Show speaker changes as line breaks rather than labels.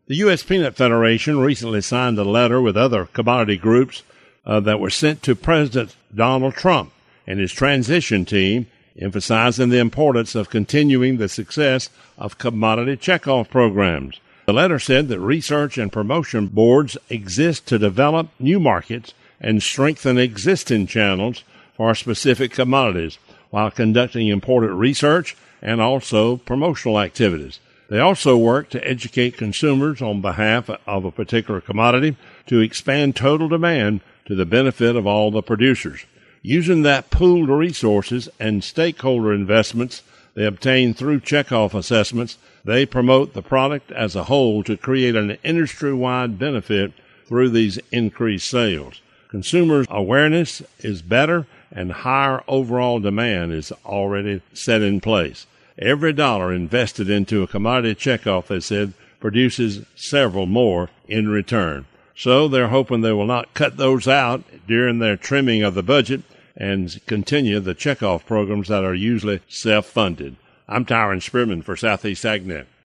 The U.S. Peanut Federation recently signed a letter with other commodity groups that were sent to President Donald Trump and his transition team, emphasizing the importance of continuing the success of commodity checkoff programs. The letter said that research and promotion boards exist to develop new markets and strengthen existing channels for specific commodities while conducting important research and also promotional activities. They also work to educate consumers on behalf of a particular commodity to expand total demand to the benefit of all the producers. Using that pooled resources and stakeholder investments they obtain through checkoff assessments, they promote the product as a whole to create an industry-wide benefit through these increased sales. Consumer awareness is better and higher overall demand is already set in place. Every dollar invested into a commodity checkoff, they said, produces several more in return. So they're hoping they will not cut those out during their trimming of the budget and continue the checkoff programs that are usually self-funded. I'm Tyron Spearman for Southeast AgNet.